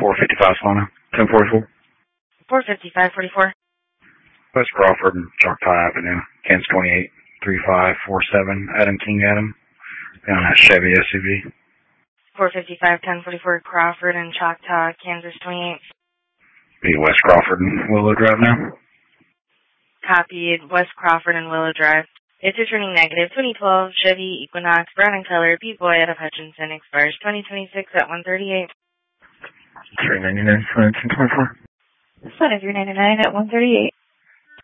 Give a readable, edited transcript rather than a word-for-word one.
455 Solana, 1044. 45544. West Crawford and Choctaw Avenue, Kansas 283547, Adam King Adam, on that Chevy SUV. 455-1044 Crawford and Choctaw, Kansas 28. Be West Crawford and Willow Drive now. Copied, West Crawford and Willow Drive. It's returning negative. 2012 Chevy Equinox, brown in color, B-Boy out of Hutchinson, expires 2026 at 138. 399, 1024. 399 at 138.